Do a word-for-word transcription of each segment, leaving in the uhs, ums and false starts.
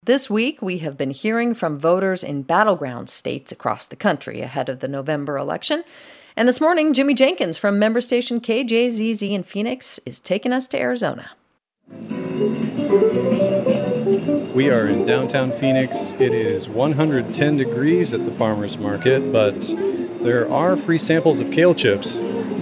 This week, we have been hearing from voters in battleground states across the country ahead of the November election. And this morning, Jimmy Jenkins from member station K J Z Z in Phoenix is taking us to Arizona. We are in downtown Phoenix. It is one hundred ten degrees at the farmers market, but there are free samples of kale chips.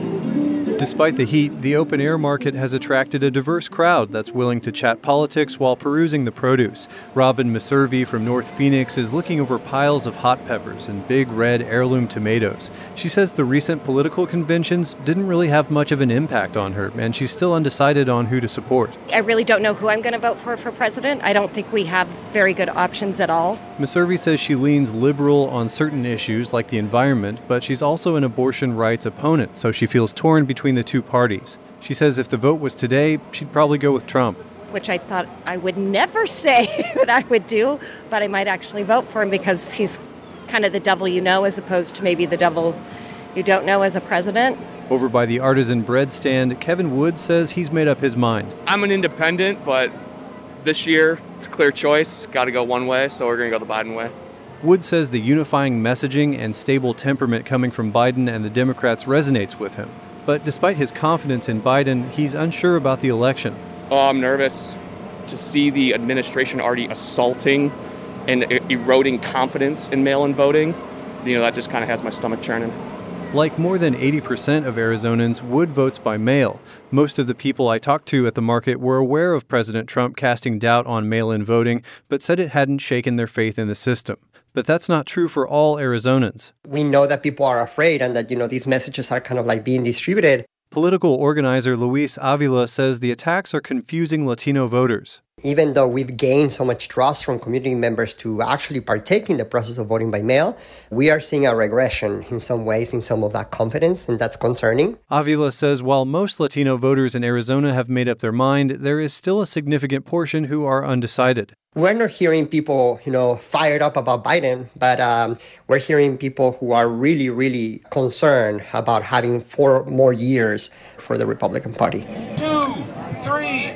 Despite the heat, the open-air market has attracted a diverse crowd that's willing to chat politics while perusing the produce. Robin Meservey from North Phoenix is looking over piles of hot peppers and big red heirloom tomatoes. She says the recent political conventions didn't really have much of an impact on her, and she's still undecided on who to support. I really don't know who I'm going to vote for for president. I don't think we have very good options at all. Meservey says she leans liberal on certain issues like the environment, but she's also an abortion rights opponent, so she feels torn between the two parties. She says if the vote was today, she'd probably go with Trump. Which I thought I would never say that I would do, but I might actually vote for him because he's kind of the devil you know as opposed to maybe the devil you don't know as a president. Over by the artisan bread stand, Kevin Wood says he's made up his mind. I'm an independent, but this year it's a clear choice. Got to go one way, so we're going to go the Biden way. Wood says the unifying messaging and stable temperament coming from Biden and the Democrats resonates with him. But despite his confidence in Biden, he's unsure about the election. Oh, I'm nervous to see the administration already assaulting and eroding confidence in mail-in voting. You know, that just kind of has my stomach churning. Like more than eighty percent of Arizonans, Wood votes by mail. Most of the people I talked to at the market were aware of President Trump casting doubt on mail-in voting, but said it hadn't shaken their faith in the system. But that's not true for all Arizonans. We know that people are afraid and that, you know, these messages are kind of like being distributed. Political organizer Luis Avila says the attacks are confusing Latino voters. Even though we've gained so much trust from community members to actually partake in the process of voting by mail, we are seeing a regression in some ways in some of that confidence, and that's concerning. Avila says while most Latino voters in Arizona have made up their mind, there is still a significant portion who are undecided. We're not hearing people, you know, fired up about Biden, but um, we're hearing people who are really, really concerned about having four more years for the Republican Party. Two, three.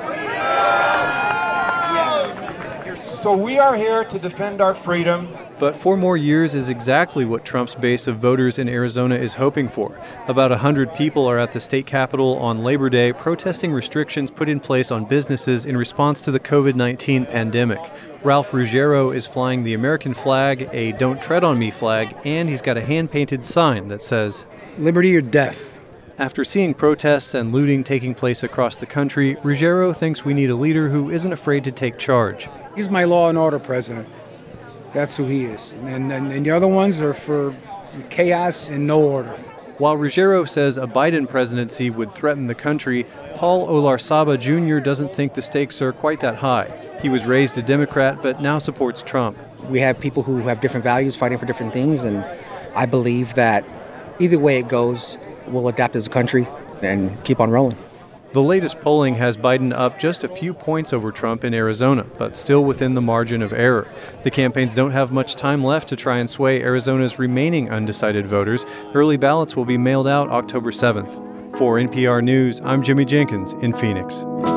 So we are here to defend our freedom. But four more years is exactly what Trump's base of voters in Arizona is hoping for. About one hundred people are at the state capitol on Labor Day protesting restrictions put in place on businesses in response to the covid nineteen pandemic. Ralph Ruggiero is flying the American flag, a Don't Tread on Me flag, and he's got a hand-painted sign that says, "Liberty or death." After seeing protests and looting taking place across the country, Ruggiero thinks we need a leader who isn't afraid to take charge. He's my law and order president. That's who he is. And, and, and the other ones are for chaos and no order. While Ruggiero says a Biden presidency would threaten the country, Paul Olarzaba Junior doesn't think the stakes are quite that high. He was raised a Democrat, but now supports Trump. We have people who have different values fighting for different things, and I believe that either way it goes, we'll adapt as a country and keep on rolling. The latest polling has Biden up just a few points over Trump in Arizona, but still within the margin of error. The campaigns don't have much time left to try and sway Arizona's remaining undecided voters. Early ballots will be mailed out October seventh. For N P R News, I'm Jimmy Jenkins in Phoenix.